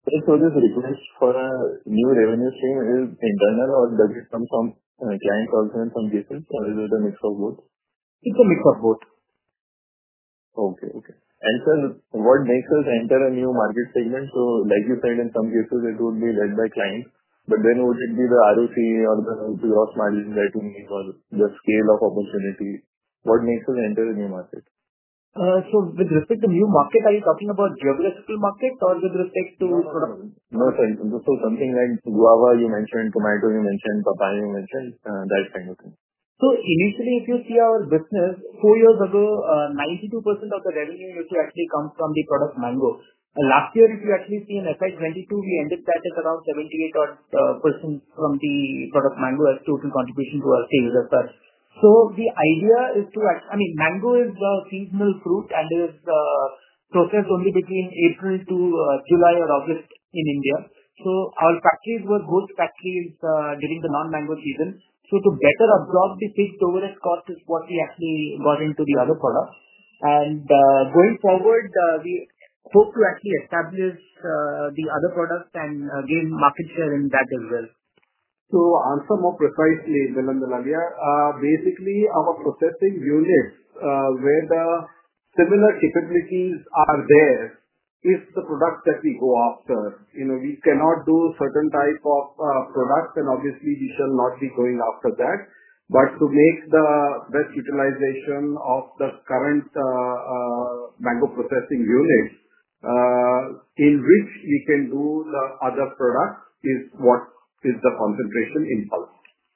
This request for a new revenue stream is internal, or does it come from clients also in some cases, or is it a mix of both? It's a mix of both. Okay. Sir, what makes us enter a new market segment? Like you said, in some cases it would be led by clients, but then would it be the ROC or the gross margin that we need, or the scale of opportunity? What makes us enter a new market? With respect to new market, are you talking about geographical market or with respect to product? No, sir. Something like guava you mentioned, tomato you mentioned, papaya you mentioned, that kind of thing. Initially, if you see our business, 4 years ago, 92% of the revenue used to actually come from the product mango. Last year, if you actually see in FY 2022, we ended that at around 78% from the product mango as total contribution to our sales as such. The idea is to mango is a seasonal fruit and is processed only between April to July or August in India. Our factories were host factories during the non-mango season. To better absorb the fixed overhead cost is what we actually got into the other products. Going forward, we hope to actually establish the other products and gain market share in that as well. To answer more precisely, Milan Dalalia, basically our processing units, where the similar capabilities are there, is the products that we go after. We cannot do certain type of products, and obviously we shall not be going after that. To make the best utilization of the current mango processing units, in which we can do the other products, is what is the concentration in pulp.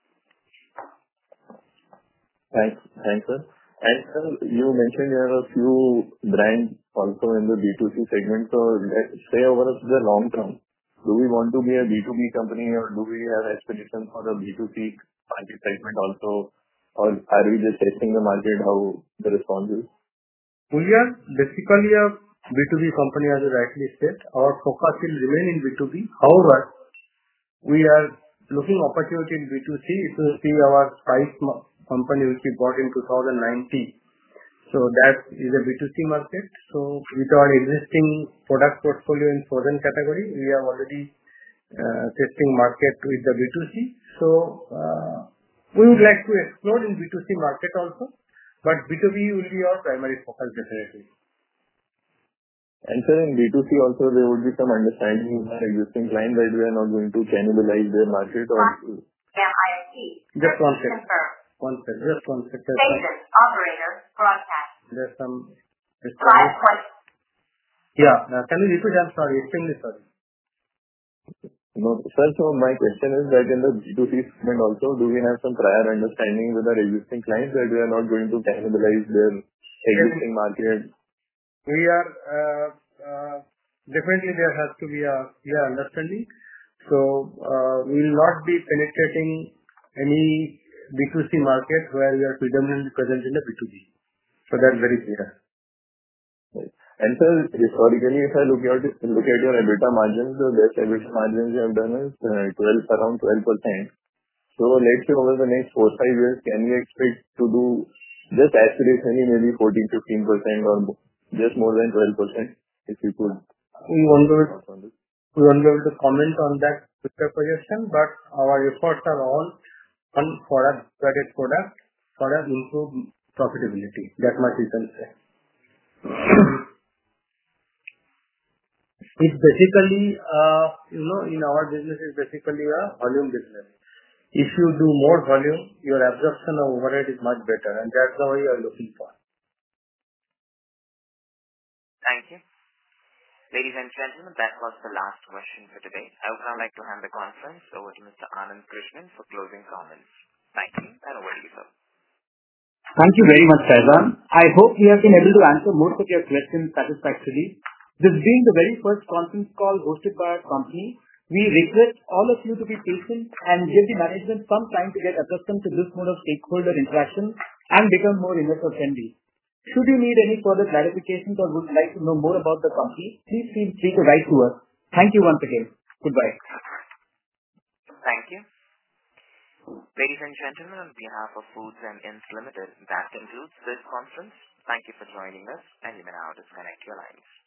Thanks, sir. Sir, you mentioned you have a few brands also in the B2C segment. Let's say over the long term, do we want to be a B2B company, or do we have aspirations for the B2C market segment also? Or are we just testing the market, how the response is? We are basically a B2B company, as you rightly said. Our focus will remain in B2B. However, we are looking opportunity in B2C. If you see our Spice company, which we bought in 2019. That is a B2C market. With our existing product portfolio in frozen category, we are already testing market with the B2C. We would like to explore in B2C market also, but B2B will be our primary focus definitely. Sir, in B2C also, there would be some understanding with our existing clients that we are not going to cannibalize their market or. Just one second. Just one second. Station operator broadcast. There's some. Yeah. Can you repeat? I'm sorry. Extremely sorry. No, sir. My question is that in the B2C segment also, do we have some prior understanding with our existing clients that we are not going to cannibalize their existing market? We are definitely, there has to be a clear understanding. We will not be penetrating any B2C market where we are predominantly present in the B2B. That's very clear. Right. Sir, historically, if I look at your EBITDA margins, the best EBITDA margins you have done is around 12%. Let's say over the next 4-5 years, can we expect to do just aspirationally maybe 14%-15% or just more than 12%, if you could? We won't be able to comment on that future projection, but our efforts are all on product for improved profitability. That much we can say. It's basically, in our business, it's basically a volume business. If you do more volume, your absorption of overhead is much better, and that's the way we are looking for. Thank you. Ladies and gentlemen, that was the last question for today. I would now like to hand the conference over to Mr. Anand Krishnan for closing comments. Thank you, and over to you, sir. Thank you very much, Faizan. I hope we have been able to answer most of your questions satisfactorily. This being the very first conference call hosted by our company, we request all of you to be patient and give the management some time to get accustomed to this mode of stakeholder interaction and become more investor-friendly. Should you need any further clarifications or would like to know more about the company, please feel free to write to us. Thank you once again. Goodbye. Thank you. Ladies and gentlemen, on behalf of Foods and Inns Limited, that concludes this conference. Thank you for joining us, and you may now disconnect your lines.